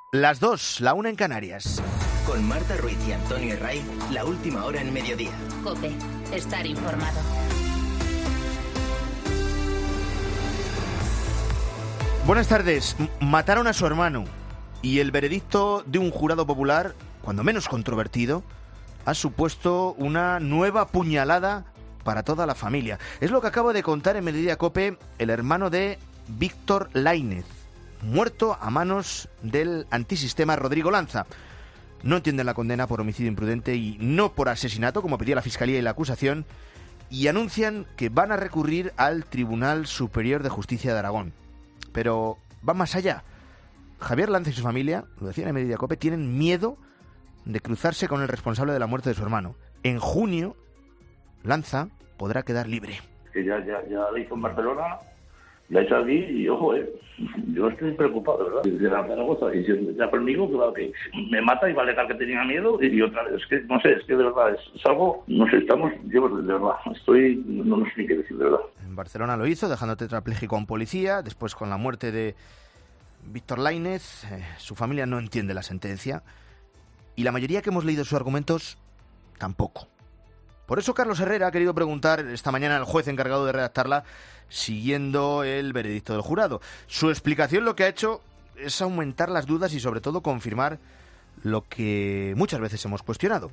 Las 2, la 1 en Canarias. Con Marta Ruiz y Antonio Herray, la última hora en mediodía. COPE, estar informado. Buenas tardes. Mataron a su hermano y el veredicto de un jurado popular, cuando menos controvertido, ha supuesto una nueva puñalada para toda la familia. Es lo que acaba de contar en Mediodía COPE el hermano de Víctor Lainez, muerto a manos del antisistema Rodrigo Lanza. No entienden la condena por homicidio imprudente y no por asesinato, como pedía la Fiscalía y la acusación, y anuncian que van a recurrir al Tribunal Superior de Justicia de Aragón. Pero va más allá. Javier Lanza y su familia, lo decían en Mediodía COPE, tienen miedo de cruzarse con el responsable de la muerte de su hermano. En junio, Lanza podrá quedar libre. Que ya le hizo en Barcelona, la he hecho aquí y ojo, yo estoy preocupado, ¿verdad? De la Zaragoza, y si ya conmigo, claro que me mata y va a alegar que tenía miedo, y otra vez, es que no sé, es que de verdad es algo, no sé, yo de verdad, no sé ni qué decir, de verdad. En Barcelona lo hizo, dejando tetrapléjico a un policía, después con la muerte de Víctor Lainez, su familia no entiende la sentencia, y la mayoría que hemos leído sus argumentos, tampoco. Por eso Carlos Herrera ha querido preguntar esta mañana al juez encargado de redactarla, siguiendo el veredicto del jurado. Su explicación lo que ha hecho es aumentar las dudas y sobre todo confirmar lo que muchas veces hemos cuestionado: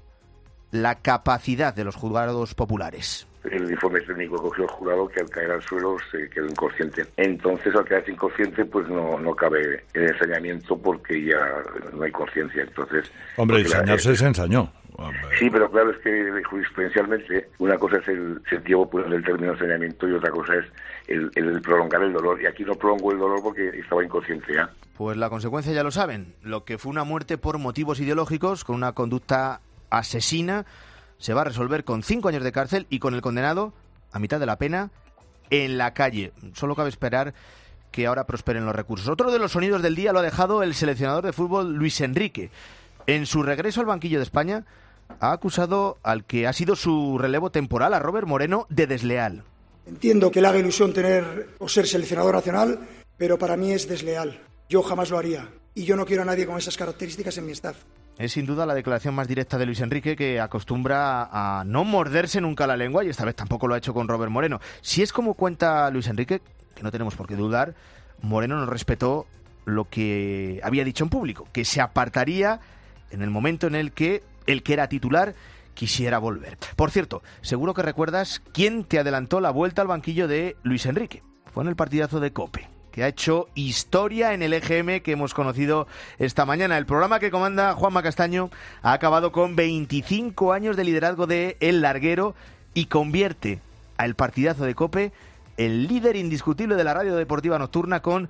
la capacidad de los juzgados populares. El informe técnico cogió el jurado que al caer al suelo se quedó inconsciente. Entonces, al quedarse inconsciente, pues no cabe el ensañamiento porque ya no hay conciencia. Entonces, hombre, ensañarse se ensañó. Sí, pero claro, es que jurisprudencialmente una cosa es el sentido popular del término ensañamiento y otra cosa es el prolongar el dolor. Y aquí no prolongó el dolor porque estaba inconsciente ya. Pues la consecuencia ya lo saben. Lo que fue una muerte por motivos ideológicos, con una conducta asesina, se va a resolver con 5 años de cárcel y con el condenado, a mitad de la pena, en la calle. Solo cabe esperar que ahora prosperen los recursos. Otro de los sonidos del día lo ha dejado el seleccionador de fútbol Luis Enrique. En su regreso al banquillo de España, ha acusado al que ha sido su relevo temporal, a Robert Moreno, de desleal. Entiendo que le haga ilusión tener o ser seleccionador nacional, pero para mí es desleal. Yo jamás lo haría. Y yo no quiero a nadie con esas características en mi staff. Es sin duda la declaración más directa de Luis Enrique, que acostumbra a no morderse nunca la lengua, y esta vez tampoco lo ha hecho con Robert Moreno. Si es como cuenta Luis Enrique, que no tenemos por qué dudar, Moreno no respetó lo que había dicho en público, que se apartaría en el momento en el que era titular quisiera volver. Por cierto, seguro que recuerdas quién te adelantó la vuelta al banquillo de Luis Enrique. Fue en el partidazo de COPE, que ha hecho historia en el EGM que hemos conocido esta mañana. El programa que comanda Juanma Castaño ha acabado con 25 años de liderazgo de El Larguero y convierte al partidazo de COPE el líder indiscutible de la radio deportiva nocturna, con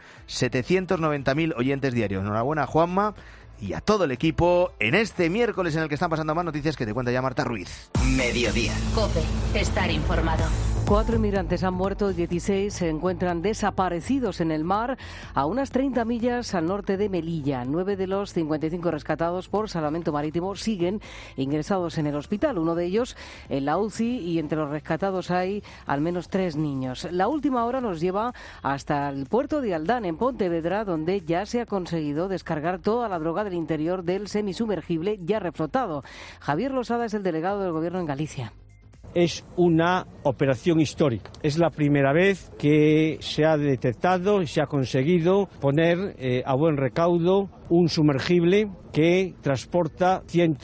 790.000 oyentes diarios. Enhorabuena, Juanma, y a todo el equipo en este miércoles en el que están pasando más noticias que te cuenta ya Marta Ruiz. Mediodía. COPE, estar informado. 4 inmigrantes han muerto y 16 se encuentran desaparecidos en el mar a unas 30 millas al norte de Melilla. 9 de los 55 rescatados por salvamento marítimo siguen ingresados en el hospital. Uno de ellos en la UCI, y entre los rescatados hay al menos 3 niños. La última hora nos lleva hasta el puerto de Aldán, en Pontevedra, donde ya se ha conseguido descargar toda la droga del interior del semisumergible ya reflotado. Javier Losada es el delegado del Gobierno en Galicia. Es una operación histórica. Es la primera vez que se ha detectado y se ha conseguido poner a buen recaudo un sumergible que transporta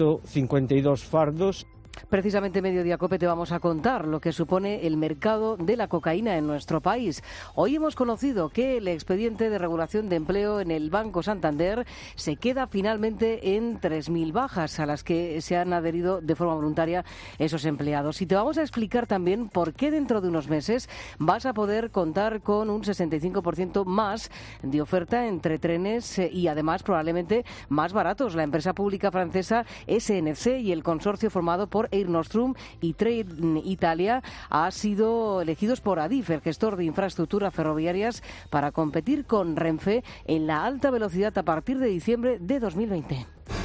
152 fardos. Precisamente Mediodía COPE te vamos a contar lo que supone el mercado de la cocaína en nuestro país. Hoy hemos conocido que el expediente de regulación de empleo en el Banco Santander se queda finalmente en 3.000 bajas, a las que se han adherido de forma voluntaria esos empleados. Y te vamos a explicar también por qué dentro de unos meses vas a poder contar con un 65% más de oferta entre trenes y además probablemente más baratos. La empresa pública francesa SNC y el consorcio formado por Air Nostrum y Trade Italia ha sido elegidos por Adif, el gestor de infraestructuras ferroviarias, para competir con Renfe en la alta velocidad a partir de diciembre de 2020.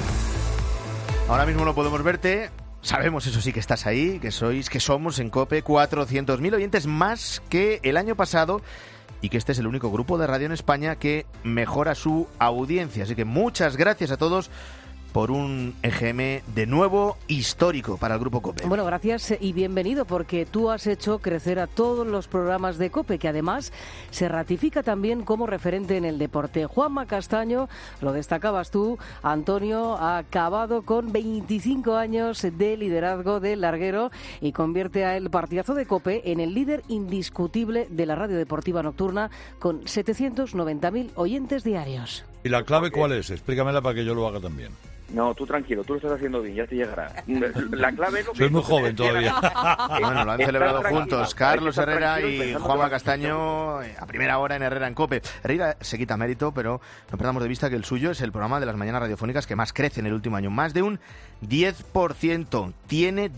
Ahora mismo no podemos verte. Sabemos, eso sí, que estás ahí, que somos en COPE 400.000 oyentes más que el año pasado, y que este es el único grupo de radio en España que mejora su audiencia. Así que muchas gracias a todos por un EGM de nuevo histórico para el Grupo COPE. Bueno, gracias y bienvenido, porque tú has hecho crecer a todos los programas de COPE, que además se ratifica también como referente en el deporte. Juanma Castaño, lo destacabas tú, Antonio ha acabado con 25 años de liderazgo del larguero y convierte a el partidazo de COPE en el líder indiscutible de la radio deportiva nocturna con 790.000 oyentes diarios. ¿Y la clave cuál es? Explícamela para que yo lo haga también. No, tú tranquilo, tú lo estás haciendo bien, ya te llegará. La clave es lo que... Soy muy joven todavía. Bueno, lo han celebrado juntos Carlos Herrera y Juanma Castaño a primera hora en Herrera en COPE. Herrera se quita mérito, pero no perdamos de vista que el suyo es el programa de las mañanas radiofónicas que más crece en el último año. Más de un 10%. Tiene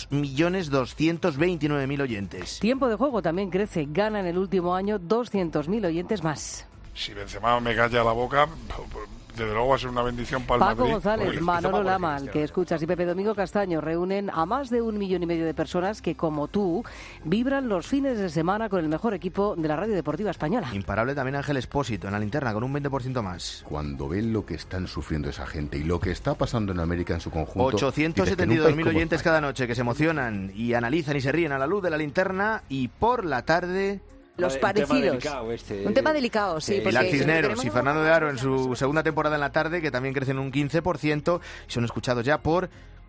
2.229.000 oyentes. Tiempo de juego también crece. Gana en el último año 200.000 oyentes más. Si Benzema me calla la boca, desde luego va a ser una bendición para el Paco Madrid. González, Manolo Lama, al que escuchas, y Pepe Domingo Castaño reúnen a más de 1,5 millones de personas que, como tú, vibran los fines de semana con el mejor equipo de la radio deportiva española. Imparable también Ángel Expósito en la linterna, con un 20% más. Cuando ven lo que están sufriendo esa gente y lo que está pasando en América en su conjunto... 872.000 oyentes cada noche que se emocionan y analizan y se ríen a la luz de la linterna, y por la tarde... Los parecidos. Un tema delicado, sí. Pilar Cisneros y Fernando de Aro en su segunda temporada en la tarde, que también crecen un 15%, y son escuchados ya por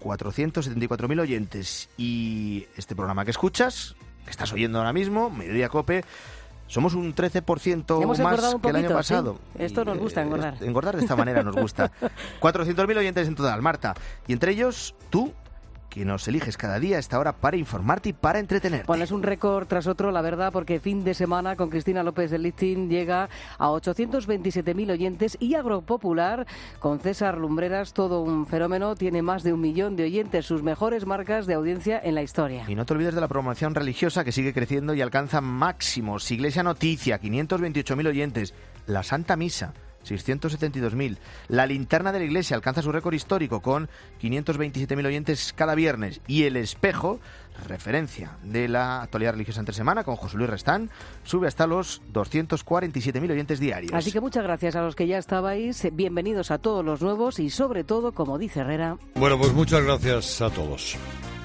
474.000 oyentes. Y este programa que escuchas, que estás oyendo ahora mismo, Mediodía COPE, somos un 13% más que el año pasado. ¿Sí? Esto nos gusta, engordar. Engordar de esta manera nos gusta. 400.000 oyentes en total, Marta. Y entre ellos, tú, que nos eliges cada día a esta hora para informarte y para entretenerte. Bueno, es un récord tras otro, la verdad, porque fin de semana con Cristina López del Listing llega a 827.000 oyentes, y Agropopular con César Lumbreras, todo un fenómeno, tiene más de 1 millón de oyentes, sus mejores marcas de audiencia en la historia. Y no te olvides de la programación religiosa, que sigue creciendo y alcanza máximos. Iglesia Noticia, 528.000 oyentes. La Santa Misa, 672.000. La linterna de la iglesia alcanza su récord histórico con 527.000 oyentes cada viernes. Y El Espejo, referencia de la actualidad religiosa entre semana, con José Luis Restán, sube hasta los 247.000 oyentes diarios. Así que muchas gracias a los que ya estabais, bienvenidos a todos los nuevos y, sobre todo, como dice Herrera... Bueno, pues muchas gracias a todos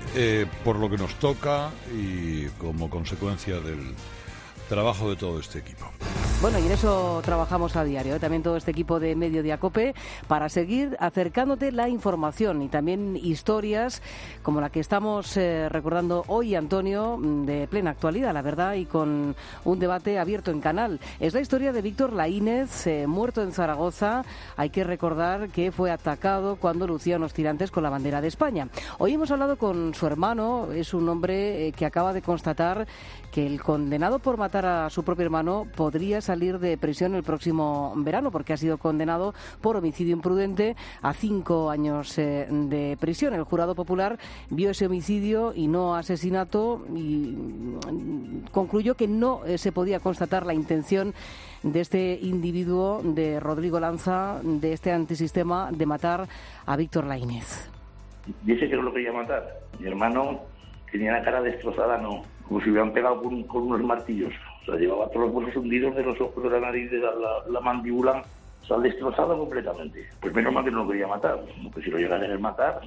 por lo que nos toca y como consecuencia del trabajo de todo este equipo. Bueno, y en eso trabajamos a diario, también todo este equipo de Mediodía COPE, para seguir acercándote la información y también historias como la que estamos recordando hoy, Antonio, de plena actualidad, la verdad, y con un debate abierto en Canal. Es la historia de Víctor Laínez, muerto en Zaragoza. Hay que recordar que fue atacado cuando lucía unos tirantes con la bandera de España. Hoy hemos hablado con su hermano, es un hombre que acaba de constatar que el condenado por matar a su propio hermano podría salir de prisión el próximo verano, porque ha sido condenado por homicidio imprudente a 5 años de prisión. El jurado popular vio ese homicidio y no asesinato, y concluyó que no se podía constatar la intención de este individuo, de Rodrigo Lanza, de este antisistema, de matar a Víctor Laínez. Dice que no lo quería matar. Mi hermano tenía la cara destrozada, no, como si hubieran pegado con unos martillos. O sea, llevaba todos los huesos hundidos de los ojos, de la nariz, de la mandíbula, o sea, destrozado completamente. Pues menos mal que no lo quería matar, porque si lo llega a querer matar,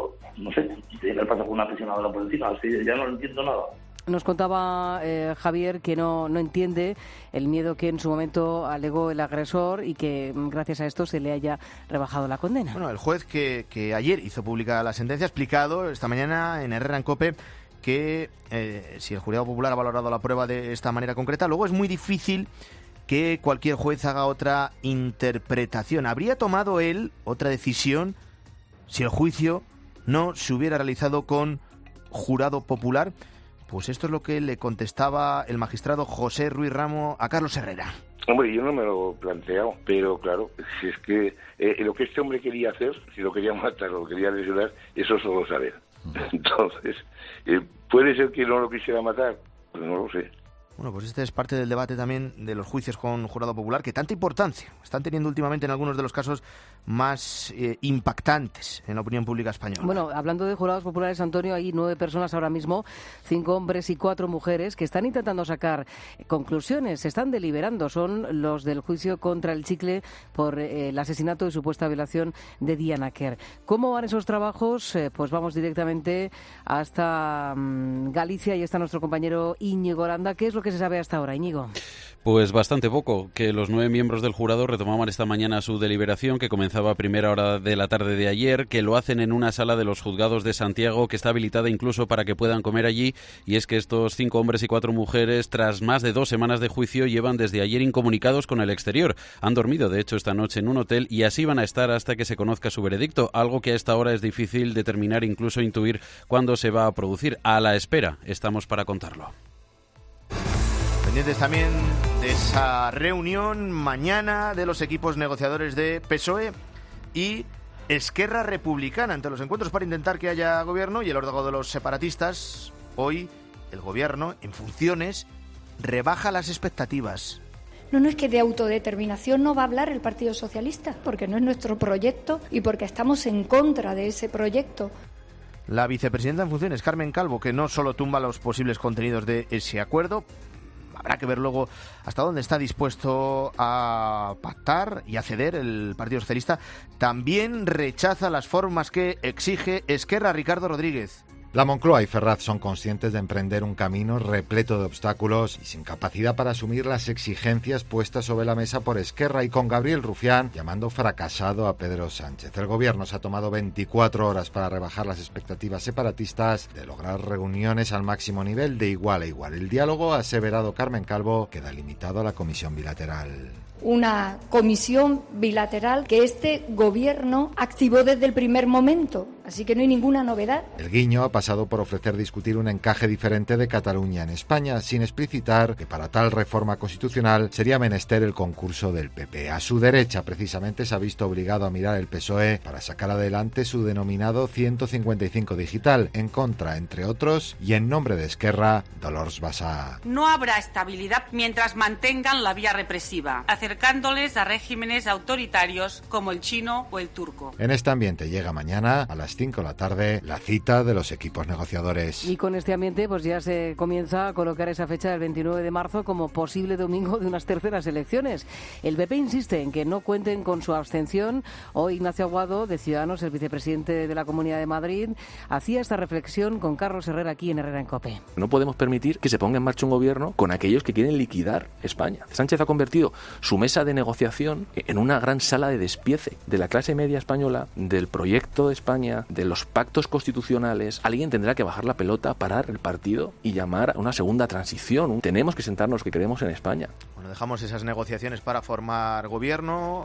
no sé, tiene que pasar con una aprisionadora por encima, así ya no entiendo nada. Nos contaba Javier que no entiende el miedo que en su momento alegó el agresor y que gracias a esto se le haya rebajado la condena. Bueno, el juez que ayer hizo pública la sentencia ha explicado esta mañana en Herrera en COPE que si el jurado popular ha valorado la prueba de esta manera concreta, luego es muy difícil que cualquier juez haga otra interpretación. Habría tomado él otra decisión si el juicio no se hubiera realizado con jurado popular. Pues esto es lo que le contestaba el magistrado José Ruiz Ramo a Carlos Herrera. Hombre, yo no me lo he planteado, pero claro, si es que lo que este hombre quería hacer, si lo quería matar o lo quería lesionar, eso solo saber. Entonces, ¿puede ser que no lo quisiera matar? Pues no lo sé. Bueno, pues este es parte del debate también de los juicios con jurado popular, que tanta importancia están teniendo últimamente en algunos de los casos más impactantes en la opinión pública española. Bueno, hablando de jurados populares, Antonio, hay 9 personas ahora mismo, 5 hombres y 4 mujeres, que están intentando sacar conclusiones, se están deliberando. Son los del juicio contra el Chicle por el asesinato y supuesta violación de Diana Quer. ¿Cómo van esos trabajos? Pues vamos directamente hasta Galicia y está nuestro compañero Íñigo Aranda. ¿Qué es lo que se sabe hasta ahora, Íñigo? Pues bastante poco, que los 9 miembros del jurado retomaban esta mañana su deliberación, que comenzaba a primera hora de la tarde de ayer, que lo hacen en una sala de los juzgados de Santiago, que está habilitada incluso para que puedan comer allí, y es que estos 5 hombres y 4 mujeres, tras más de 2 semanas de juicio, llevan desde ayer incomunicados con el exterior. Han dormido, de hecho, esta noche en un hotel, y así van a estar hasta que se conozca su veredicto, algo que a esta hora es difícil determinar, incluso intuir cuándo se va a producir. A la espera estamos para contarlo. Pendientes también de esa reunión mañana de los equipos negociadores de PSOE y Esquerra Republicana ante los encuentros para intentar que haya gobierno y el órdago de los separatistas. Hoy el gobierno, en funciones, rebaja las expectativas. No es que de autodeterminación no va a hablar el Partido Socialista, porque no es nuestro proyecto y porque estamos en contra de ese proyecto. La vicepresidenta en funciones, Carmen Calvo, que no solo tumba los posibles contenidos de ese acuerdo, habrá que ver luego hasta dónde está dispuesto a pactar y a ceder el Partido Socialista. También rechaza las formas que exige Esquerra. Ricardo Rodríguez. La Moncloa y Ferraz son conscientes de emprender un camino repleto de obstáculos y sin capacidad para asumir las exigencias puestas sobre la mesa por Esquerra, y con Gabriel Rufián llamando fracasado a Pedro Sánchez. El gobierno se ha tomado 24 horas para rebajar las expectativas separatistas de lograr reuniones al máximo nivel de igual a igual. El diálogo, ha aseverado Carmen Calvo, queda limitado a la comisión bilateral. Una comisión bilateral que este gobierno activó desde el primer momento, así que no hay ninguna novedad. El guiño ha pasado por ofrecer discutir un encaje diferente de Cataluña en España, sin explicitar que para tal reforma constitucional sería menester el concurso del PP. A su derecha, precisamente, se ha visto obligado a mirar el PSOE para sacar adelante su denominado 155 digital, en contra, entre otros, y en nombre de Esquerra, Dolors Bassa. No habrá estabilidad mientras mantengan la vía represiva, acercándoles a regímenes autoritarios como el chino o el turco. En este ambiente llega mañana a las 5 de la tarde la cita de los equipos negociadores. Y con este ambiente pues ya se comienza a colocar esa fecha del 29 de marzo como posible domingo de unas terceras elecciones. El PP insiste en que no cuenten con su abstención. Hoy Ignacio Aguado, de Ciudadanos, el vicepresidente de la Comunidad de Madrid, hacía esta reflexión con Carlos Herrera aquí en Herrera en COPE. No podemos permitir que se ponga en marcha un gobierno con aquellos que quieren liquidar España. Sánchez ha convertido su mesa de negociación en una gran sala de despiece de la clase media española, del proyecto de España, de los pactos constitucionales. Alguien tendrá que bajar la pelota, parar el partido y llamar a una segunda transición. Tenemos que sentarnos los que creemos en España. Bueno, dejamos esas negociaciones para formar gobierno.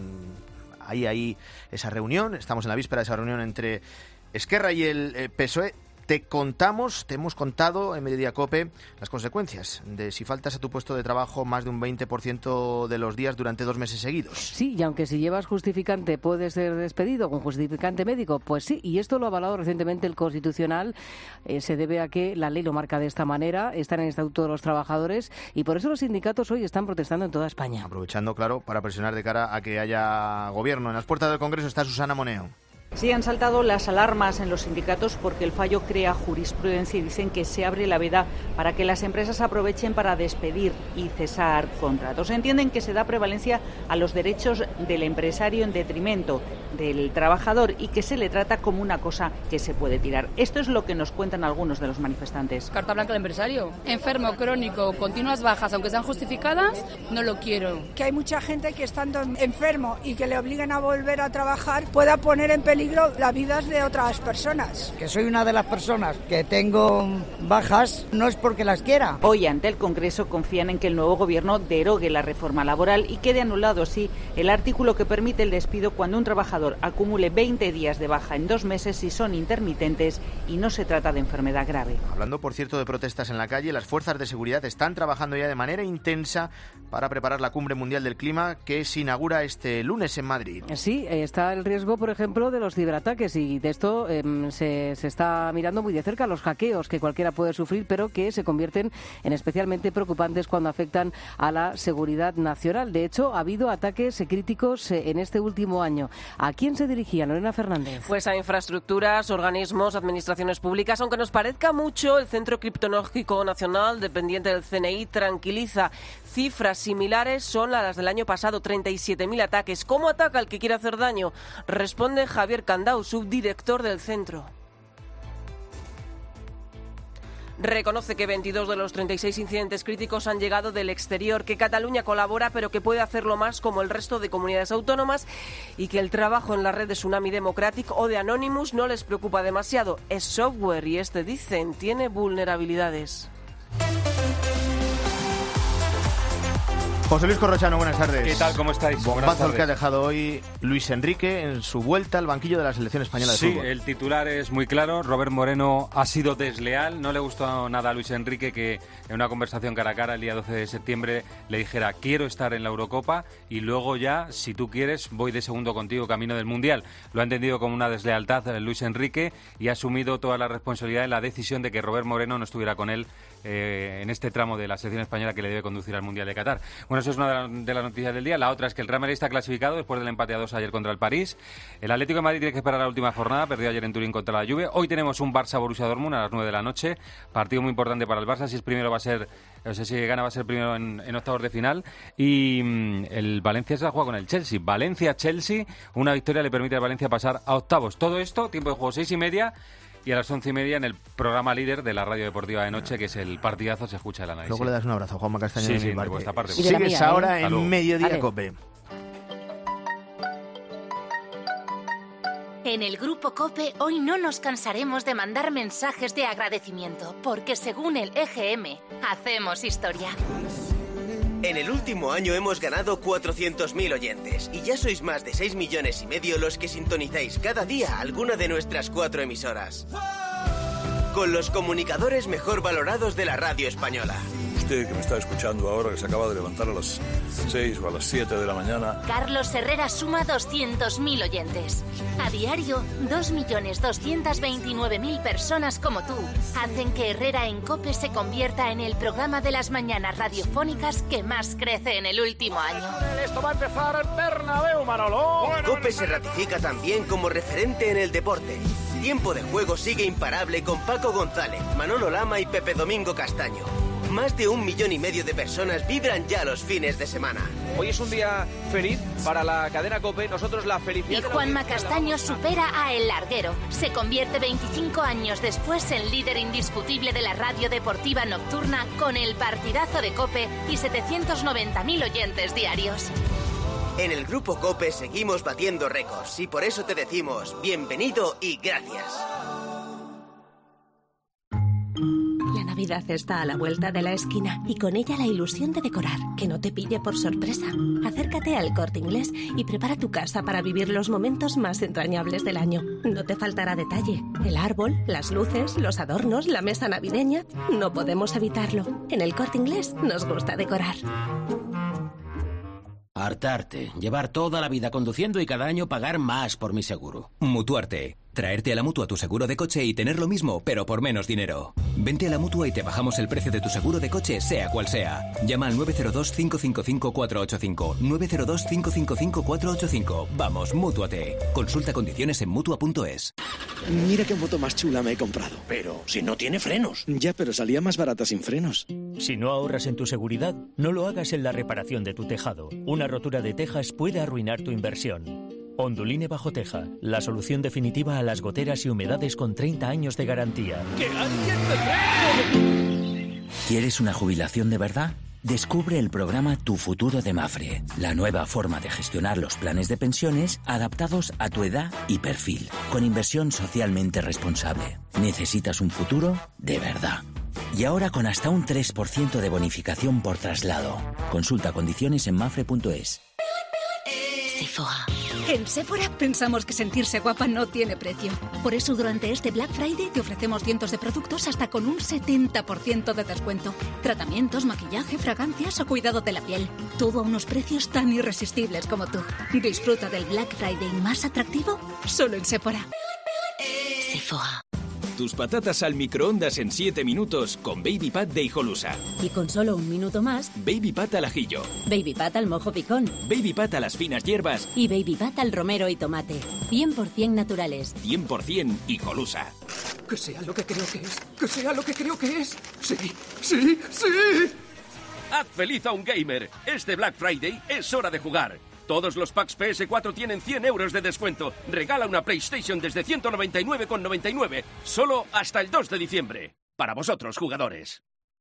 Ahí esa reunión. Estamos en la víspera de esa reunión entre Esquerra y el PSOE. Te hemos contado en Mediodía COPE las consecuencias de si faltas a tu puesto de trabajo más de un 20% de los días durante 2 meses seguidos. Sí, y aunque si llevas justificante puedes ser despedido con justificante médico, pues sí, y esto lo ha avalado recientemente el Constitucional. Se debe a que la ley lo marca de esta manera, están en el Estatuto de los Trabajadores, y por eso los sindicatos hoy están protestando en toda España. Aprovechando, claro, para presionar de cara a que haya gobierno. En las puertas del Congreso está Susana Moneo. Sí, han saltado las alarmas en los sindicatos porque el fallo crea jurisprudencia y dicen que se abre la veda para que las empresas aprovechen para despedir y cesar contratos. Entienden que se da prevalencia a los derechos del empresario en detrimento del trabajador y que se le trata como una cosa que se puede tirar. Esto es lo que nos cuentan algunos de los manifestantes. Carta blanca al empresario. Enfermo, crónico, continuas bajas, aunque sean justificadas, no lo quiero. Que hay mucha gente que estando enfermo y que le obliguen a volver a trabajar pueda poner en peligro las vidas de otras personas. Que soy una de las personas que tengo bajas, no es porque las quiera. Hoy ante el Congreso confían en que el nuevo gobierno derogue la reforma laboral y quede anulado así el artículo que permite el despido cuando un trabajador acumule 20 días de baja en 2 meses si son intermitentes y no se trata de enfermedad grave. Hablando, por cierto, de protestas en la calle, las fuerzas de seguridad están trabajando ya de manera intensa para preparar la Cumbre Mundial del Clima que se inaugura este lunes en Madrid. Sí, está el riesgo, por ejemplo, de los ciberataques y de esto se está mirando muy de cerca los hackeos que cualquiera puede sufrir, pero que se convierten en especialmente preocupantes cuando afectan a la seguridad nacional. De hecho, ha habido ataques críticos en este último año. ¿A quién se dirigía, Lorena Fernández? Pues a infraestructuras, organismos, administraciones públicas. Aunque nos parezca mucho, el Centro Criptológico Nacional, dependiente del CNI, tranquiliza. Cifras similares son a las del año pasado, 37.000 ataques. ¿Cómo ataca el que quiere hacer daño? Responde Javier Candau, subdirector del centro. Reconoce que 22 de los 36 incidentes críticos han llegado del exterior, que Cataluña colabora pero que puede hacerlo más como el resto de comunidades autónomas y que el trabajo en la red de Tsunami Democratic o de Anonymous no les preocupa demasiado. Es software y dicen, tiene vulnerabilidades. José Luis Corrochano, buenas tardes. ¿Qué tal? ¿Cómo estáis? Bombazo el que ha dejado hoy Luis Enrique en su vuelta al banquillo de la selección española de fútbol. Sí, el titular es muy claro. Robert Moreno ha sido desleal. No le gustó nada a Luis Enrique que en una conversación cara a cara el día 12 de septiembre le dijera quiero estar en la Eurocopa y luego ya, si tú quieres, voy de segundo contigo camino del Mundial. Lo ha entendido como una deslealtad Luis Enrique y ha asumido toda la responsabilidad en la decisión de que Robert Moreno no estuviera con él en este tramo de la selección española que le debe conducir al Mundial de Qatar. Bueno, eso es una de las noticias del día. La otra es que el Real Madrid está clasificado después del empate a 2 ayer contra el París. El Atlético de Madrid tiene que esperar la última jornada, perdió ayer en Turín contra la Juve. Hoy tenemos un Barça-Borussia Dortmund a las 9 de la noche, partido muy importante para el Barça. Si es primero va a ser, no sé si gana va a ser primero en octavos de final. Y el Valencia se la juega con el Chelsea. Valencia-Chelsea, una victoria le permite al Valencia pasar a octavos. Todo esto, tiempo de juego 6:30. Y a las 11:30 en el programa líder de la Radio Deportiva de Noche, que es el partidazo, se escucha el análisis. Luego le das un abrazo a Juanma Castaño. Sí, de vuestra parte. Sigues ahora en Mediodía COPE. En el Grupo COPE hoy no nos cansaremos de mandar mensajes de agradecimiento, porque según el EGM, hacemos historia. En el último año hemos ganado 400.000 oyentes y ya sois más de 6,5 millones los que sintonizáis cada día alguna de nuestras 4 emisoras. Con los comunicadores mejor valorados de la radio española. Usted que me está escuchando ahora, que se acaba de levantar a las 6 o a las 7 de la mañana. Carlos Herrera suma 200.000 oyentes. A diario, 2.229.000 personas como tú hacen que Herrera en COPE se convierta en el programa de las mañanas radiofónicas que más crece en el último año. Esto va a empezar el Bernabéu, Manolo. COPE se ratifica también como referente en el deporte. Tiempo de juego sigue imparable con Paco González, Manolo Lama y Pepe Domingo Castaño. Más de 1,5 millones de personas vibran ya los fines de semana. Hoy es un día feliz para la cadena COPE. Nosotros la felicidad... Y Juanma Castaño supera a El Larguero. Se convierte 25 años después en líder indiscutible de la radio deportiva nocturna con el partidazo de COPE y 790.000 oyentes diarios. En el Grupo COPE seguimos batiendo récords y por eso te decimos bienvenido y gracias. La Navidad está a la vuelta de la esquina y con ella la ilusión de decorar, que no te pille por sorpresa. Acércate al Corte Inglés y prepara tu casa para vivir los momentos más entrañables del año. No te faltará detalle. El árbol, las luces, los adornos, la mesa navideña. No podemos evitarlo. En el Corte Inglés nos gusta decorar. Hartarte, llevar toda la vida conduciendo y cada año pagar más por mi seguro. Mutuarte. Traerte a la Mutua tu seguro de coche y tener lo mismo, pero por menos dinero. Vente a la Mutua y te bajamos el precio de tu seguro de coche, sea cual sea. Llama al 902-555-485. 902-555-485. Vamos, Mútuate. Consulta condiciones en Mutua.es. Mira qué moto más chula me he comprado. Pero si no tiene frenos. Ya, pero salía más barata sin frenos. Si no ahorras en tu seguridad, no lo hagas en la reparación de tu tejado. Una rotura de tejas puede arruinar tu inversión. Onduline Bajo Teja, la solución definitiva a las goteras y humedades con 30 años de garantía. ¡Que alguien me frene! ¿Quieres una jubilación de verdad? Descubre el programa Tu Futuro de Mafre, la nueva forma de gestionar los planes de pensiones adaptados a tu edad y perfil, con inversión socialmente responsable. ¿Necesitas un futuro de verdad? Y ahora con hasta un 3% de bonificación por traslado. Consulta condiciones en mafre.es. Sephora. En Sephora pensamos que sentirse guapa no tiene precio. Por eso durante este Black Friday te ofrecemos cientos de productos hasta con un 70% de descuento. Tratamientos, maquillaje, fragancias o cuidado de la piel. Todo a unos precios tan irresistibles como tú. Disfruta del Black Friday más atractivo solo en Sephora. Sephora. Tus patatas al microondas en 7 minutos con Baby Pat de Hijolusa. Y con solo un minuto más, Baby Pat al ajillo. Baby Pat al mojo picón. Baby Pat a las finas hierbas. Y Baby Pat al romero y tomate. 100% naturales. 100% Hijolusa. Que sea lo que creo que es. Que sea lo que creo que es. Sí, sí, sí. Haz feliz a un gamer. Este Black Friday es hora de jugar. Todos los packs PS4 tienen 100 euros de descuento. Regala una PlayStation desde 199,99. Solo hasta el 2 de diciembre. Para vosotros, jugadores.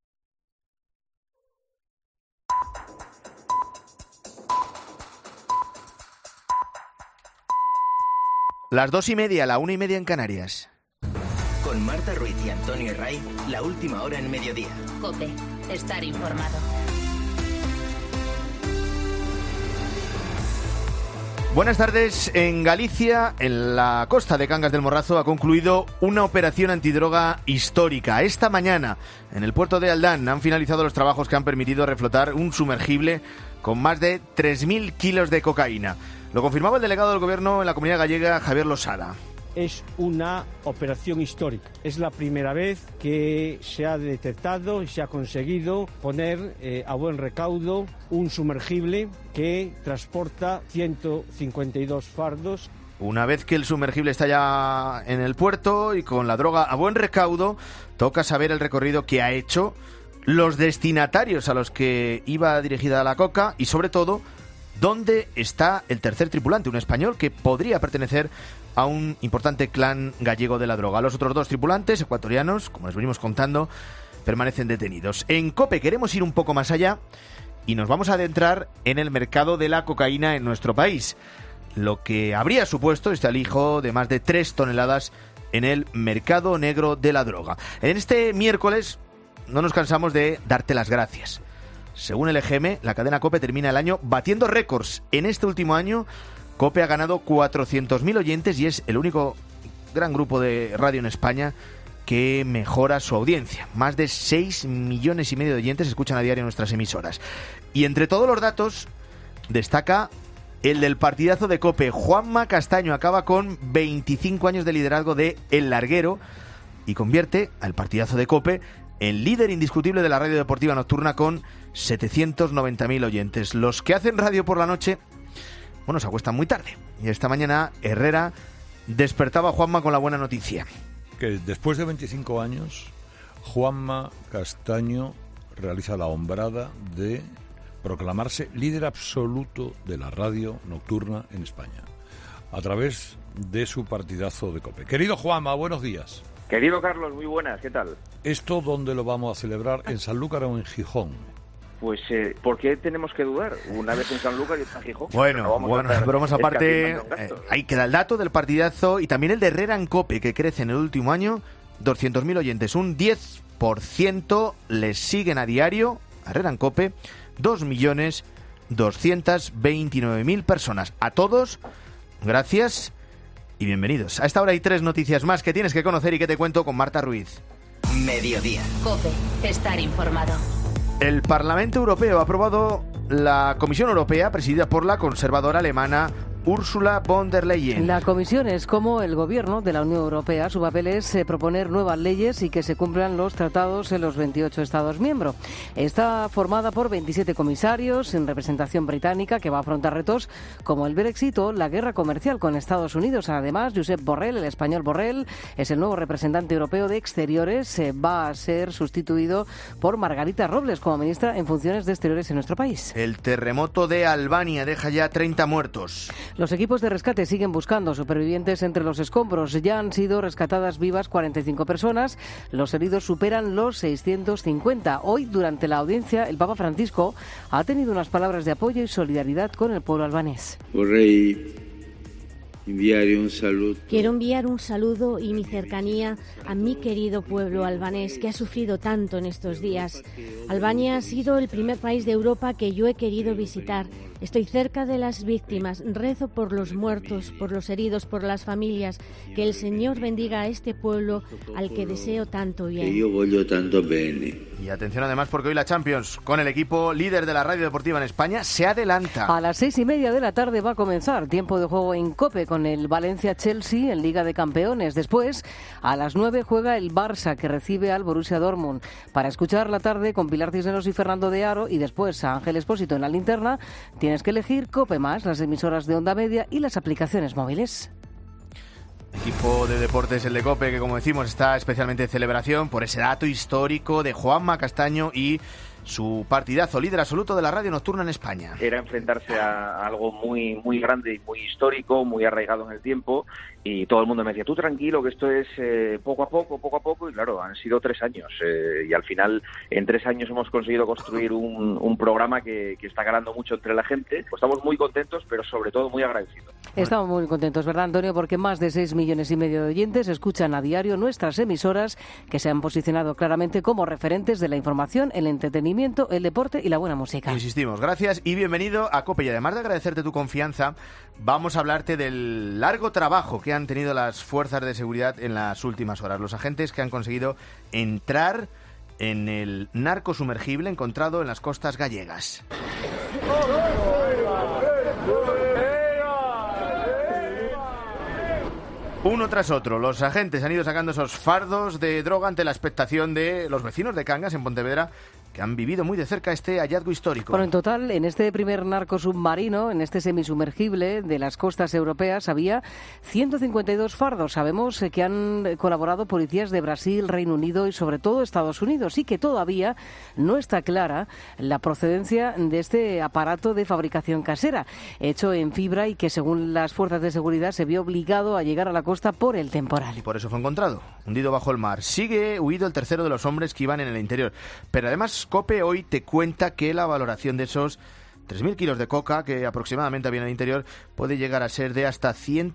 Las 2:30, la 1:30 en Canarias. Con Marta Ruiz y Antonio Herray, la última hora en mediodía. COPE. Estar informado. Buenas tardes. En Galicia, en la costa de Cangas del Morrazo, ha concluido una operación antidroga histórica. Esta mañana, en el puerto de Aldán, han finalizado los trabajos que han permitido reflotar un sumergible con más de 3.000 kilos de cocaína. Lo confirmaba el delegado del Gobierno en la Comunidad Gallega, Javier Losada. Es una operación histórica. Es la primera vez que se ha detectado y se ha conseguido poner a buen recaudo un sumergible que transporta 152 fardos. Una vez que el sumergible está ya en el puerto y con la droga a buen recaudo, toca saber el recorrido que ha hecho, los destinatarios a los que iba dirigida la coca y, sobre todo, dónde está el tercer tripulante, un español que podría pertenecer a un importante clan gallego de la droga. Los otros 2 tripulantes, ecuatorianos, como les venimos contando, permanecen detenidos. En COPE queremos ir un poco más allá y nos vamos a adentrar en el mercado de la cocaína en nuestro país, lo que habría supuesto este alijo de más de 3 toneladas en el mercado negro de la droga. En este miércoles no nos cansamos de darte las gracias. Según el EGM, la cadena COPE termina el año batiendo récords. En este último año, COPE ha ganado 400.000 oyentes y es el único gran grupo de radio en España que mejora su audiencia. Más de 6,5 millones de oyentes escuchan a diario nuestras emisoras. Y entre todos los datos, destaca el del partidazo de COPE. Juanma Castaño acaba con 25 años de liderazgo de El Larguero y convierte al partidazo de COPE en líder indiscutible de la radio deportiva nocturna con 790.000 oyentes. Los que hacen radio por la noche, bueno, se acuestan muy tarde. Y esta mañana Herrera despertaba a Juanma con la buena noticia. Que después de 25 años, Juanma Castaño realiza la hombrada de proclamarse líder absoluto de la radio nocturna en España, a través de su partidazo de COPE. Querido Juanma, buenos días. Querido Carlos, muy buenas, ¿qué tal? ¿Esto dónde lo vamos a celebrar? ¿En Sanlúcar o en Gijón? Pues, ¿por qué tenemos que dudar? Una vez en Sanlúcar y otra en Gijón. Bueno, bromas aparte, ahí queda el dato del partidazo y también el de Herrera en COPE, que crece en el último año 200.000 oyentes, un 10% les siguen a diario, a Herrera en COPE, 2.229.000 personas. A todos, gracias y bienvenidos. A esta hora hay 3 noticias más que tienes que conocer y que te cuento con Marta Ruiz. Mediodía. COPE. Estar informado. El Parlamento Europeo ha aprobado la Comisión Europea, presidida por la conservadora alemana Ursula von der Leyen. La comisión es como el gobierno de la Unión Europea. Su papel es proponer nuevas leyes y que se cumplan los tratados en los 28 Estados miembros. Está formada por 27 comisarios en representación británica que va a afrontar retos como el Brexit o la guerra comercial con Estados Unidos. Además, Josep Borrell, el español Borrell, es el nuevo representante europeo de Exteriores. Va a ser sustituido por Margarita Robles como ministra en funciones de Exteriores en nuestro país. El terremoto de Albania deja ya 30 muertos. Los equipos de rescate siguen buscando supervivientes entre los escombros. Ya han sido rescatadas vivas 45 personas. Los heridos superan los 650. Hoy, durante la audiencia, el Papa Francisco ha tenido unas palabras de apoyo y solidaridad con el pueblo albanés. Quiero enviar un saludo y mi cercanía a mi querido pueblo albanés que ha sufrido tanto en estos días. Albania ha sido el primer país de Europa que yo he querido visitar Estoy cerca de las víctimas, rezo por los muertos, por los heridos, por las familias. Que el Señor bendiga a este pueblo al que deseo tanto bien. Que yo voglio tanto bene. Y atención además porque hoy la Champions, con el equipo líder de la radio deportiva en España, se adelanta. A las 6:30 de la tarde va a comenzar tiempo de juego en COPE con el Valencia-Chelsea en Liga de Campeones. Después, a las 9 juega el Barça, que recibe al Borussia Dortmund. Para escuchar la tarde con Pilar Cisneros y Fernando de Aro, y después a Ángel Expósito en la linterna, tienes que elegir COPE+, las emisoras de onda media y las aplicaciones móviles. Equipo de deportes, el de COPE, que como decimos está especialmente en celebración por ese dato histórico de Juanma Castaño y su partidazo, líder absoluto de la radio nocturna en España. Era enfrentarse a algo muy muy grande y muy histórico, muy arraigado en el tiempo, y todo el mundo me decía, tú tranquilo, que esto es poco a poco, y claro, han sido 3 años, y al final en 3 años hemos conseguido construir un programa que está ganando mucho entre la gente. Pues estamos muy contentos, pero sobre todo muy agradecidos. Estamos muy contentos, ¿verdad, Antonio? Porque más de 6,5 millones de oyentes escuchan a diario nuestras emisoras, que se han posicionado claramente como referentes de la información, el entretenimiento, el deporte y la buena música. Insistimos, gracias y bienvenido a COPE. Y además de agradecerte tu confianza, vamos a hablarte del largo trabajo que han tenido las fuerzas de seguridad en las últimas horas. Los agentes que han conseguido entrar en el narcosumergible encontrado en las costas gallegas. Uno tras otro, los agentes han ido sacando esos fardos de droga ante la expectación de los vecinos de Cangas, en Pontevedra, que han vivido muy de cerca este hallazgo histórico. Bueno, en total, en este primer narcosubmarino, en este semisumergible de las costas europeas, había 152 fardos. Sabemos que han colaborado policías de Brasil, Reino Unido y sobre todo Estados Unidos, y que todavía no está clara la procedencia de este aparato de fabricación casera, hecho en fibra y que, según las fuerzas de seguridad, se vio obligado a llegar a la costa por el temporal. Y por eso fue encontrado, hundido bajo el mar. Sigue huido el tercero de los hombres que iban en el interior. Pero además, COPE hoy te cuenta que la valoración de esos 3.000 kilos de coca que aproximadamente había en el interior puede llegar a ser de hasta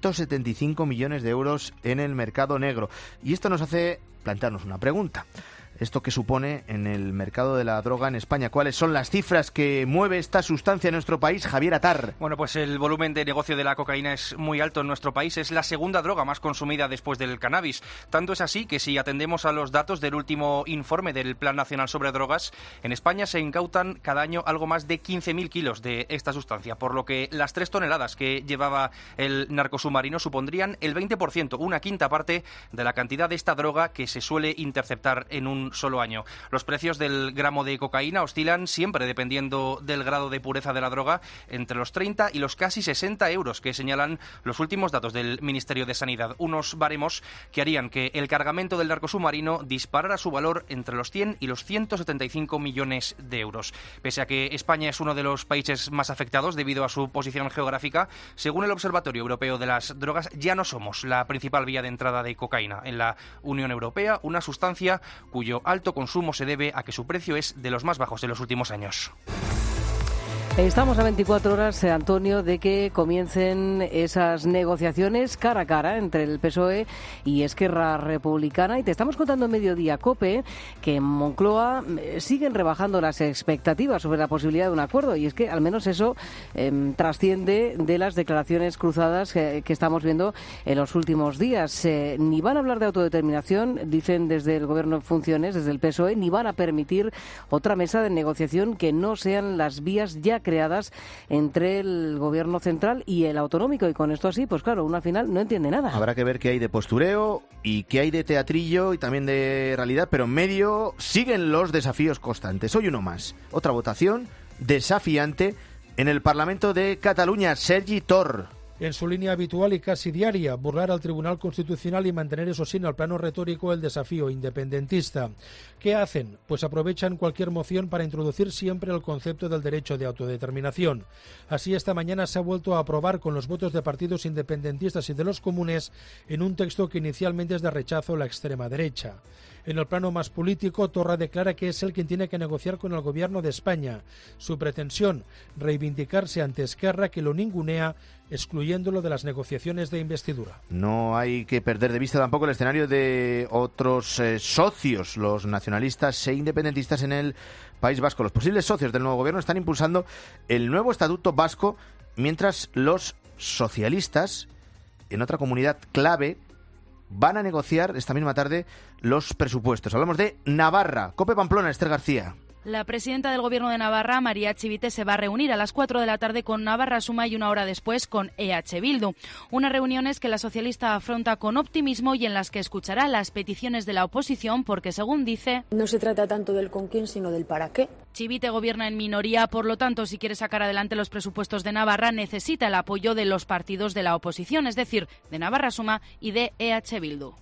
175 millones de euros en el mercado negro. Y esto nos hace plantearnos una pregunta. ¿Esto qué supone en el mercado de la droga en España? ¿Cuáles son las cifras que mueve esta sustancia en nuestro país? Javier Atar. Bueno, pues el volumen de negocio de la cocaína es muy alto en nuestro país. Es la segunda droga más consumida después del cannabis. Tanto es así que si atendemos a los datos del último informe del Plan Nacional sobre Drogas, en España se incautan cada año algo más de 15.000 kilos de esta sustancia, por lo que las 3 toneladas que llevaba el narcosubmarino supondrían el 20%, una quinta parte de la cantidad de esta droga que se suele interceptar en un solo año. Los precios del gramo de cocaína oscilan siempre, dependiendo del grado de pureza de la droga, entre los 30 y los casi 60 euros que señalan los últimos datos del Ministerio de Sanidad. Unos baremos que harían que el cargamento del narcosubmarino disparara su valor entre los 100 y los 175 millones de euros. Pese a que España es uno de los países más afectados debido a su posición geográfica, según el Observatorio Europeo de las Drogas, ya no somos la principal vía de entrada de cocaína en la Unión Europea, una sustancia cuyo alto consumo se debe a que su precio es de los más bajos de los últimos años. Estamos a 24 horas, Antonio, de que comiencen esas negociaciones cara a cara entre el PSOE y Esquerra Republicana. Y te estamos contando en Mediodía COPE que en Moncloa siguen rebajando las expectativas sobre la posibilidad de un acuerdo. Y es que al menos eso trasciende de las declaraciones cruzadas que estamos viendo en los últimos días. Ni van a hablar de autodeterminación, dicen desde el Gobierno en funciones, desde el PSOE, ni van a permitir otra mesa de negociación que no sean las vías ya creadas entre el gobierno central y el autonómico, y con esto así, pues claro, uno al final no entiende nada. Habrá que ver qué hay de postureo y qué hay de teatrillo y también de realidad, pero en medio siguen los desafíos constantes. Hoy uno más, otra votación desafiante en el Parlamento de Cataluña. Sergi Tor. En su línea habitual y casi diaria, burlar al Tribunal Constitucional y mantener, eso sí, en el plano retórico el desafío independentista. ¿Qué hacen? Pues aprovechan cualquier moción para introducir siempre el concepto del derecho de autodeterminación. Así, esta mañana se ha vuelto a aprobar con los votos de partidos independentistas y de los comunes en un texto que inicialmente es de rechazo a la extrema derecha. En el plano más político, Torra declara que es él quien tiene que negociar con el gobierno de España. Su pretensión, reivindicarse ante Esquerra, que lo ningunea, excluyéndolo de las negociaciones de investidura. No hay que perder de vista tampoco el escenario de otros socios, los nacionalistas e independentistas en el País Vasco. Los posibles socios del nuevo gobierno están impulsando el nuevo estatuto vasco, mientras los socialistas, en otra comunidad clave, van a negociar esta misma tarde los presupuestos. Hablamos de Navarra. COPE Pamplona, Esther García. La presidenta del Gobierno de Navarra, María Chivite, se va a reunir a las 4 de la tarde con Navarra Suma y una hora después con EH Bildu. Unas reuniones que la socialista afronta con optimismo y en las que escuchará las peticiones de la oposición porque, según dice, no se trata tanto del con quién, sino del para qué. Chivite gobierna en minoría, por lo tanto, si quiere sacar adelante los presupuestos de Navarra, necesita el apoyo de los partidos de la oposición, es decir, de Navarra Suma y de EH Bildu.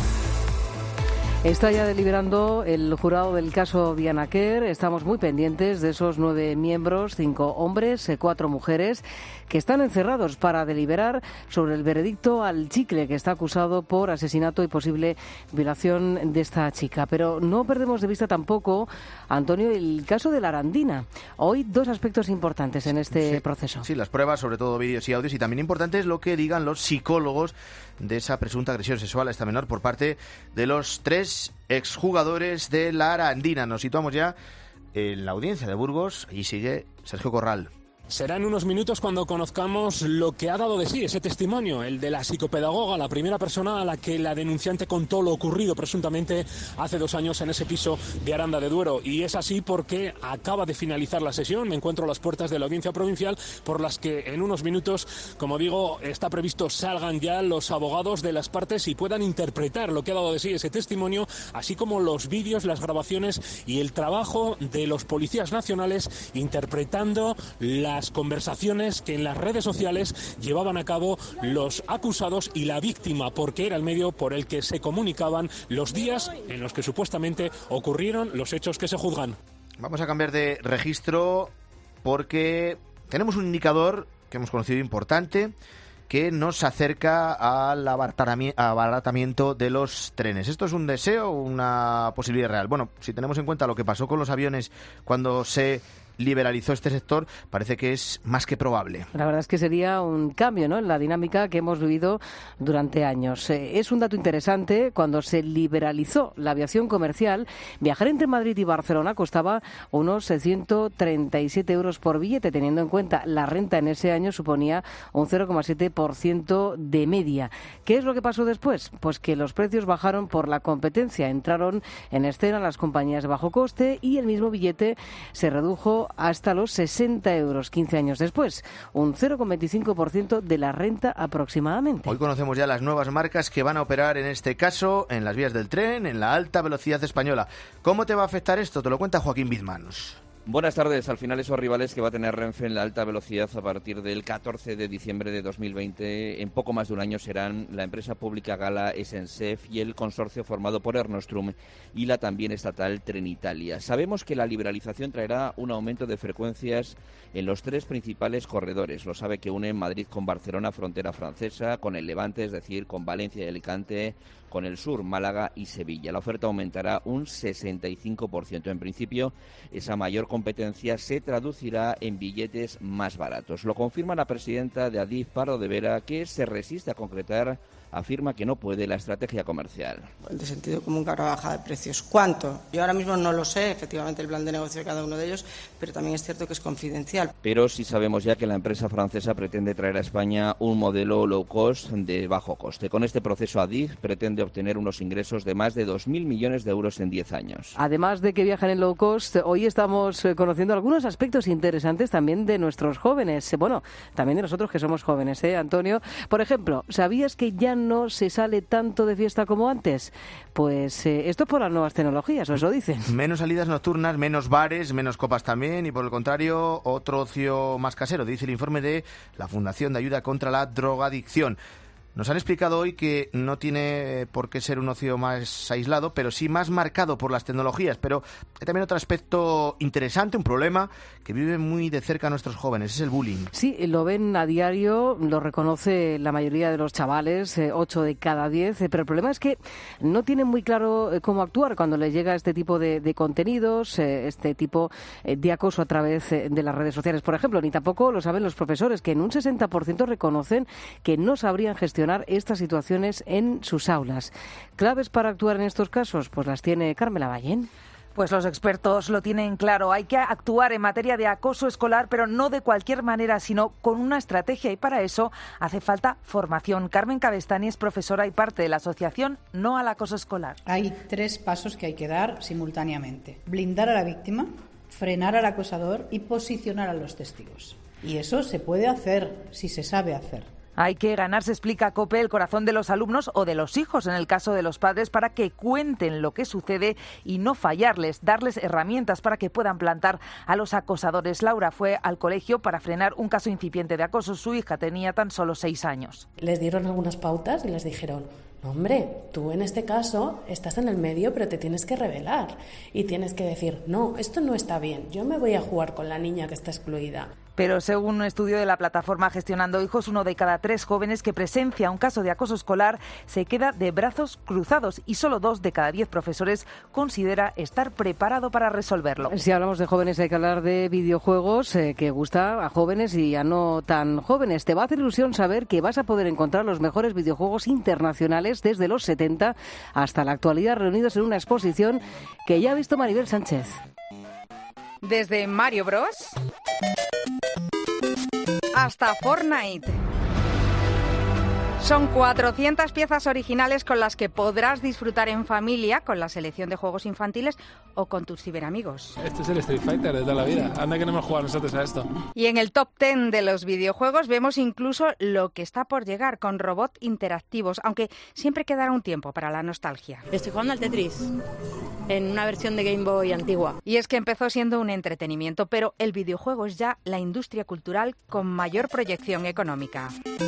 Está ya deliberando el jurado del caso Diana Quer. Estamos muy pendientes de esos 9 miembros, 5 hombres, 4 mujeres, que están encerrados para deliberar sobre el veredicto al chicle, que está acusado por asesinato y posible violación de esta chica. Pero no perdemos de vista tampoco, Antonio, el caso de la Arandina. Hoy 2 aspectos importantes en este proceso. Sí, las pruebas, sobre todo vídeos y audios, y también importante es lo que digan los psicólogos de esa presunta agresión sexual a esta menor por parte de los 3 exjugadores de la Arandina. Nos situamos ya en la audiencia de Burgos. Allí sigue Sergio Corral. Será en unos minutos cuando conozcamos lo que ha dado de sí ese testimonio, el de la psicopedagoga, la primera persona a la que la denunciante contó lo ocurrido presuntamente hace 2 años en ese piso de Aranda de Duero. Y es así porque acaba de finalizar la sesión. Me encuentro a las puertas de la audiencia provincial, por las que en unos minutos, como digo, está previsto salgan ya los abogados de las partes y puedan interpretar lo que ha dado de sí ese testimonio, así como los vídeos, las grabaciones y el trabajo de los policías nacionales interpretando las conversaciones que en las redes sociales llevaban a cabo los acusados y la víctima, porque era el medio por el que se comunicaban los días en los que supuestamente ocurrieron los hechos que se juzgan. Vamos a cambiar de registro porque tenemos un indicador que hemos conocido importante que nos acerca al abaratamiento de los trenes. ¿Esto es un deseo o una posibilidad real? Bueno, si tenemos en cuenta lo que pasó con los aviones cuando se liberalizó este sector, parece que es más que probable. La verdad es que sería un cambio, ¿no?, en la dinámica que hemos vivido durante años. Es un dato interesante. Cuando se liberalizó la aviación comercial, viajar entre Madrid y Barcelona costaba unos 137 euros por billete, teniendo en cuenta la renta en ese año suponía un 0,7% de media. ¿Qué es lo que pasó después? Pues que los precios bajaron por la competencia. Entraron en escena las compañías de bajo coste y el mismo billete se redujo hasta los 60 euros 15 años después, un 0,25% de la renta aproximadamente. Hoy conocemos ya las nuevas marcas que van a operar en este caso en las vías del tren, en la alta velocidad española. ¿Cómo te va a afectar esto? Te lo cuenta Joaquín Bizmanos. Buenas tardes. Al final esos rivales que va a tener Renfe en la alta velocidad a partir del 14 de diciembre de 2020, en poco más de un año, serán la empresa pública Gala SNCF y el consorcio formado por Ernostrum y la también estatal Trenitalia. Sabemos que la liberalización traerá un aumento de frecuencias en los 3 principales corredores. Lo sabe que unen Madrid con Barcelona, frontera francesa, con el Levante, es decir, con Valencia y Alicante, con el sur, Málaga y Sevilla. La oferta aumentará un 65%. En principio, esa mayor competencia se traducirá en billetes más baratos. Lo confirma la presidenta de Adif, Pardo de Vera, que se resiste a concretar. Afirma que no puede la estrategia comercial. El de sentido común que habrá bajada de precios. ¿Cuánto? Yo ahora mismo no lo sé, efectivamente, el plan de negocio de cada uno de ellos, pero también es cierto que es confidencial. Pero sí sabemos ya que la empresa francesa pretende traer a España un modelo low cost de bajo coste. Con este proceso, Adif pretende obtener unos ingresos de más de 2.000 millones de euros en 10 años. Además de que viajan en low cost, hoy estamos conociendo algunos aspectos interesantes también de nuestros jóvenes. Bueno, también de nosotros que somos jóvenes, Antonio. Por ejemplo, ¿sabías que ya no se sale tanto de fiesta como antes? Pues esto es por las nuevas tecnologías, o eso dicen. Menos salidas nocturnas, menos bares, menos copas también, y por el contrario, otro ocio más casero, dice el informe de la Fundación de Ayuda contra la Drogadicción. Nos han explicado hoy que no tiene por qué ser un ocio más aislado, pero sí más marcado por las tecnologías. Pero hay también otro aspecto interesante, un problema que vive muy de cerca a nuestros jóvenes, es el bullying. Sí, lo ven a diario, lo reconoce la mayoría de los chavales, 8 de cada 10, pero el problema es que no tienen muy claro cómo actuar cuando les llega este tipo de contenidos, este tipo de acoso a través de las redes sociales, por ejemplo, ni tampoco lo saben los profesores, que en un 60% reconocen que no sabrían gestionar estas situaciones en sus aulas. ¿Claves para actuar en estos casos? Pues las tiene Carmela Ballén. Pues los expertos lo tienen claro. Hay que actuar en materia de acoso escolar, pero no de cualquier manera, sino con una estrategia. Y para eso hace falta formación. Carmen Cabestany es profesora y parte de la asociación No al Acoso Escolar. Hay 3 pasos que hay que dar simultáneamente. Blindar a la víctima, frenar al acosador y posicionar a los testigos. Y eso se puede hacer si se sabe hacer. Hay que ganarse, explica COPE, el corazón de los alumnos o de los hijos, en el caso de los padres, para que cuenten lo que sucede y no fallarles, darles herramientas para que puedan plantar a los acosadores. Laura fue al colegio para frenar un caso incipiente de acoso. Su hija tenía tan solo 6 años. Les dieron algunas pautas y les dijeron: hombre, tú en este caso estás en el medio, pero te tienes que revelar y tienes que decir: no, esto no está bien, yo me voy a jugar con la niña que está excluida. Pero según un estudio de la plataforma Gestionando Hijos, 1 de cada 3 jóvenes que presencia un caso de acoso escolar se queda de brazos cruzados y solo 2 de cada 10 profesores considera estar preparado para resolverlo. Si hablamos de jóvenes hay que hablar de videojuegos que gusta a jóvenes y a no tan jóvenes. Te va a hacer ilusión saber que vas a poder encontrar los mejores videojuegos internacionales desde los 70 hasta la actualidad, reunidos en una exposición que ya ha visto Maribel Sánchez. Desde Mario Bros hasta Fortnite. Son 400 piezas originales con las que podrás disfrutar en familia con la selección de juegos infantiles o con tus ciberamigos. Este es el Street Fighter de toda la vida. Anda que no hemos jugado nosotros a esto. Y en el top 10 de los videojuegos vemos incluso lo que está por llegar con robots interactivos, aunque siempre quedará un tiempo para la nostalgia. Estoy jugando al Tetris en una versión de Game Boy antigua. Y es que empezó siendo un entretenimiento, pero el videojuego es ya la industria cultural con mayor proyección económica.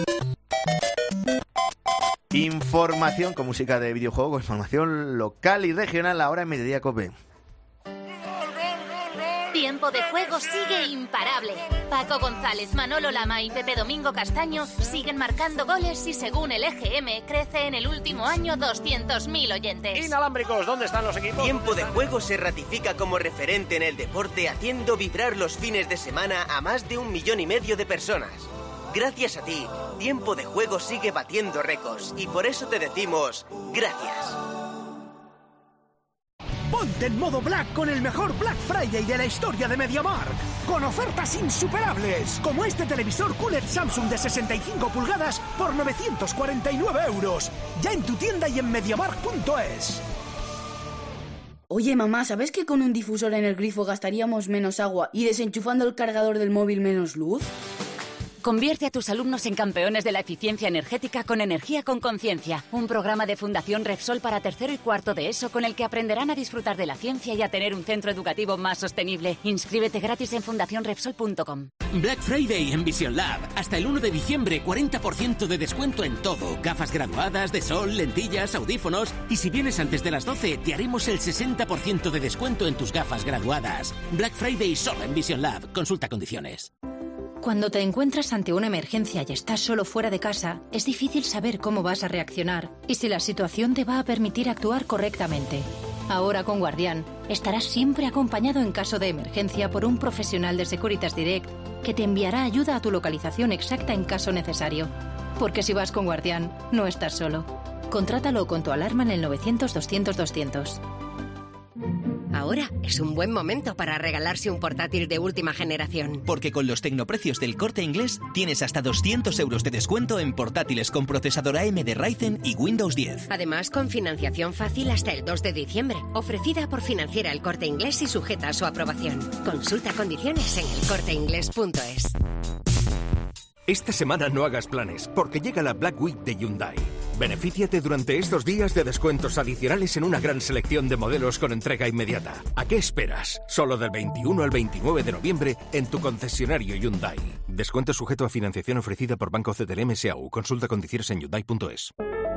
Información con música de videojuego, información local y regional ahora en Mediodía COPE. Tiempo de juego sigue imparable. Paco González, Manolo Lama y Pepe Domingo Castaño siguen marcando goles y según el EGM crece en el último año 200.000 oyentes. Inalámbricos, ¿dónde están los equipos? Tiempo de juego se ratifica como referente en el deporte, haciendo vibrar los fines de semana a más de 1,5 millones de personas. Gracias a ti, Tiempo de Juego sigue batiendo récords y por eso te decimos gracias. Ponte en modo Black con el mejor Black Friday de la historia de MediaMarkt. Con ofertas insuperables, como este televisor QLED Samsung de 65 pulgadas por 949 €. Ya en tu tienda y en MediaMarkt.es. Oye, mamá, ¿sabes que con un difusor en el grifo gastaríamos menos agua y desenchufando el cargador del móvil menos luz? Convierte a tus alumnos en campeones de la eficiencia energética con Energía con Conciencia, un programa de Fundación Repsol para tercero y cuarto de ESO con el que aprenderán a disfrutar de la ciencia y a tener un centro educativo más sostenible. Inscríbete gratis en fundacionrepsol.com. Black Friday en Vision Lab. Hasta el 1 de diciembre, 40% de descuento en todo. Gafas graduadas, de sol, lentillas, audífonos. Y si vienes antes de las 12, te haremos el 60% de descuento en tus gafas graduadas. Black Friday solo en Vision Lab. Consulta condiciones. Cuando te encuentras ante una emergencia y estás solo fuera de casa, es difícil saber cómo vas a reaccionar y si la situación te va a permitir actuar correctamente. Ahora con Guardián, estarás siempre acompañado en caso de emergencia por un profesional de Securitas Direct que te enviará ayuda a tu localización exacta en caso necesario. Porque si vas con Guardián, no estás solo. Contrátalo con tu alarma en el 900-200-200. Ahora es un buen momento para regalarse un portátil de última generación. Porque con los tecnoprecios del Corte Inglés tienes hasta 200 € de descuento en portátiles con procesador AMD Ryzen y Windows 10. Además, con financiación fácil hasta el 2 de diciembre. Ofrecida por Financiera El Corte Inglés y sujeta a su aprobación. Consulta condiciones en elcorteinglés.es. Esta semana no hagas planes, porque llega la Black Week de Hyundai. Benefíciate durante estos días de descuentos adicionales en una gran selección de modelos con entrega inmediata. ¿A qué esperas? Solo del 21 al 29 de noviembre en tu concesionario Hyundai. Descuento sujeto a financiación ofrecida por Banco CTLM S.A.U. Consulta condiciones en Hyundai.es.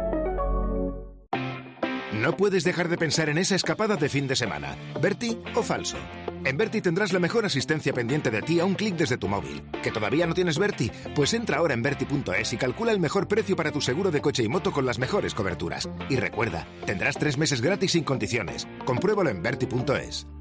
No puedes dejar de pensar en esa escapada de fin de semana. ¿Berti o falso? En Berti tendrás la mejor asistencia pendiente de ti a un clic desde tu móvil. ¿Que todavía no tienes Berti? Pues entra ahora en Berti.es y calcula el mejor precio para tu seguro de coche y moto con las mejores coberturas. Y recuerda, tendrás 3 meses gratis sin condiciones. Compruébalo en Berti.es.